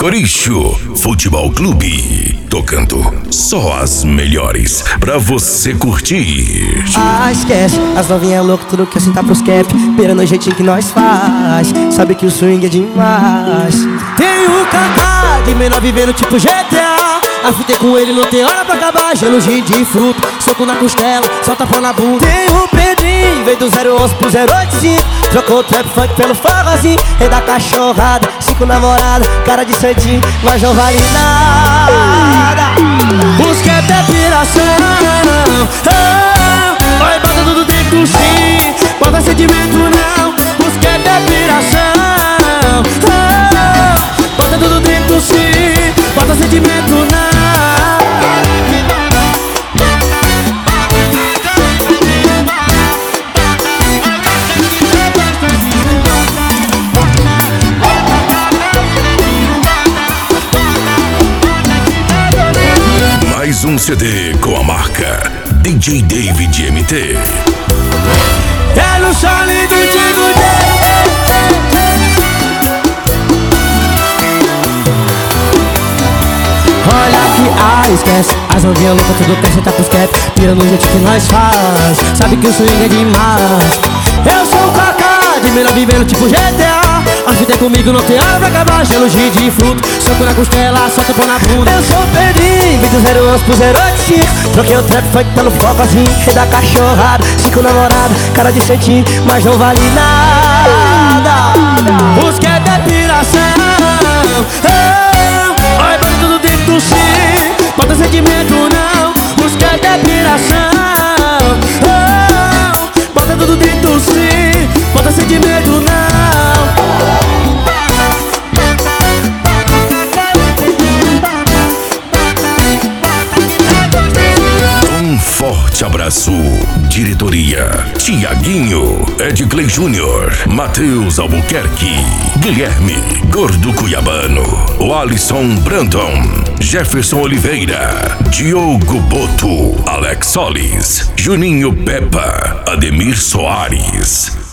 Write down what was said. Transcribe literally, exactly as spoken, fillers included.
Coricho Futebol Clube, tocando só as melhores pra você curtir. Ah, esquece, as novinhas loucas, tudo que tá pros cap, beirando o jeitinho que nós faz. Sabe que o swing é demais. Tem o Kaká de menor vivendo tipo G T A. Afitei com ele, não tem hora pra acabar. Gelo de fruta, soco na costela, solta pão na bunda. Tem o Pedrinho, veio do zero onze pro zero oito cinco. Trocou o trap funk pelo forrozinho. Rei da cachorrada, cinco namoradas, cara de santinho, mas não vale nada. Busca até piração. Vai, bota tudo dentro sim, bota sentimento não. Busca até piração. Bota tudo dentro sim, bota sentimento não. Mais um C D com a marca D J David M T. É no chale do Digo Olha que ah, esquece, as novinhas loucas, tudo quer sentar pros cap, pira no jeito que nós faz. Sabe que o swing é demais. Eu sou o Kaká, de melhor vivendo tipo G T A. A vida é comigo, não tem hora pra acabar. Gelo de fruto, soco na costela, solta pão na bunda. Eu sou o Pedrinho, vim do zero onze pro zero oito cinco. Troquei o trap funk pelo focozinho. Rei da cachorrada, cinco namoradas, cara de santinho, mas não vale nada. Busca é piração. Vai, bota tudo dentro do sim, bota sentimento não. Busca é piração. Bota tudo dentro do sim, bota sentimento não. Forte abraço, diretoria Tiaguinho, Ed Clay Júnior, Matheus Albuquerque, Guilherme Gordo Cuiabano, Alisson Brandon, Jefferson Oliveira, Diogo Boto, Alex Solis, Juninho Peppa, Ademir Soares.